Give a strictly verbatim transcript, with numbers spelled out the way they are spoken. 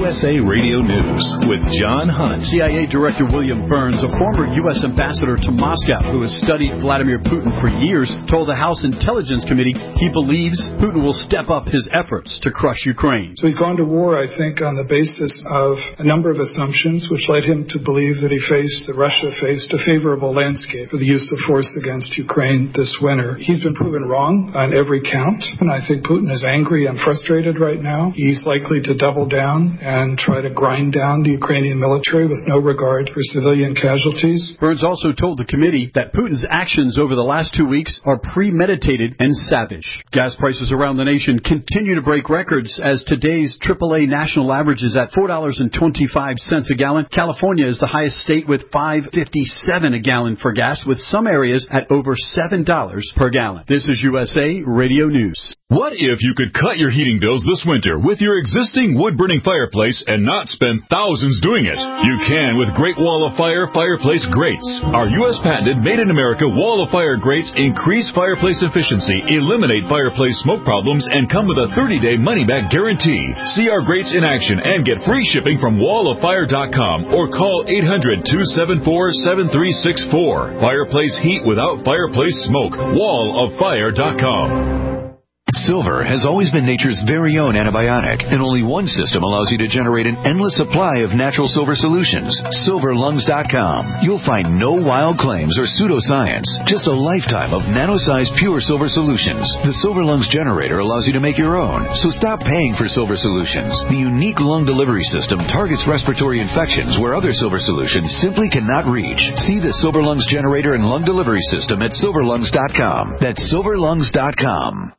S A Radio News with John Hunt. C I A Director William Burns, a former U S ambassador to Moscow who has studied Vladimir Putin for years, told the House Intelligence Committee he believes Putin will step up his efforts to crush Ukraine. So he's gone to war, I think, on the basis of a number of assumptions which led him to believe that he faced, that Russia faced a favorable landscape for the use of force against Ukraine this winter. He's been proven wrong on every count, and I think Putin is angry and frustrated right now. He's likely to double down and try to grind down the Ukrainian military with no regard for civilian casualties. Burns also told the committee that Putin's actions over the last two weeks are premeditated and savage. Gas prices around the nation continue to break records as today's triple A national average is at four dollars and twenty-five cents a gallon. California is the highest state with five dollars and fifty-seven cents a gallon for gas, with some areas at over seven dollars per gallon. This is U S A Radio News. What if you could cut your heating bills this winter with your existing wood-burning fireplace and not spend thousands doing it? You can with Great Wall of Fire fireplace grates. Our U S patented made-in-America Wall of Fire grates increase fireplace efficiency, eliminate fireplace smoke problems, and come with a thirty-day money-back guarantee. See our grates in action and get free shipping from wall of fire dot com or call eight hundred, two seven four, seven three six four. Fireplace heat without fireplace smoke. wall of fire dot com. Silver has always been nature's very own antibiotic, and only one system allows you to generate an endless supply of natural silver solutions. silver lungs dot com. You'll find no wild claims or pseudoscience, just a lifetime of nano-sized pure silver solutions. The Silver Lungs generator allows you to make your own, so stop paying for silver solutions. The unique lung delivery system targets respiratory infections where other silver solutions simply cannot reach. See the Silver Lungs generator and lung delivery system at silver lungs dot com. That's silver lungs dot com.